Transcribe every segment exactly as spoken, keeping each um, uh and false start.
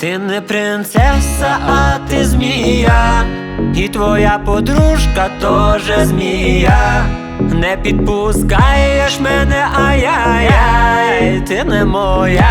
Ти не принцеса, а ти змія, і твоя подружка тоже змія. Не підпускаєш мене, ай-яй-яй, ти не моя.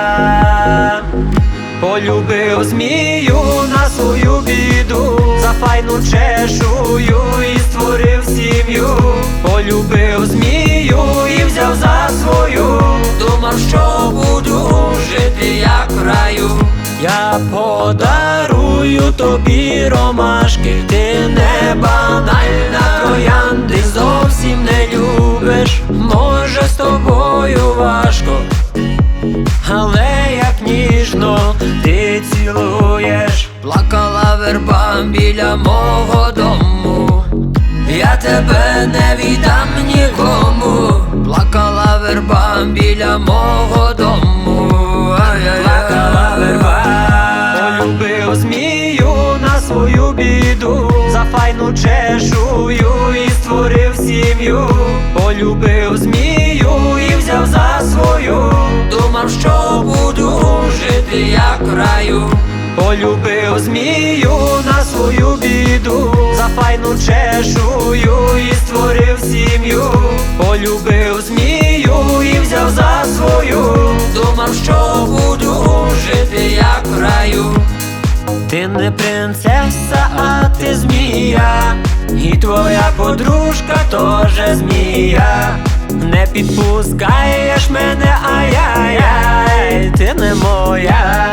Полюбив змію на свою біду, за файну чешую і створив сім'ю. Полюбив змію і взяв за свою, думав, що буду жити як в раю. Я подарую тобі ромашки, ти не банальна троянди, зовсім не любиш, може з тобою важко, але як ніжно ти цілуєш. Плакала верба біля мого дому, я тебе не віддам нікому. Плакала верба біля мого дому, плакала верба. Полюбив змію на свою біду, за файну чешую і створив сім'ю. Полюбив змію і взяв за свою, думав, що буду жити як в раю. Полюбив змію на свою біду, за файну чешую і створив сім'ю. Полюбив змію і взяв за свою, думав, що буду жити як в раю. Ти не принцеса, а ти змія, і твоя подружка тоже змія. Не підпускаєш мене, ай-яй-яй, ти не моя.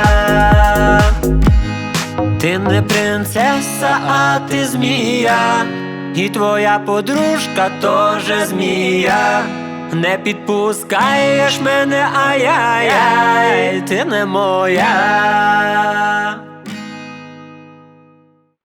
Ти не принцеса, а ти змія, і твоя подружка тоже змія. Не підпускаєш мене, ай-яй-яй, ти не моя.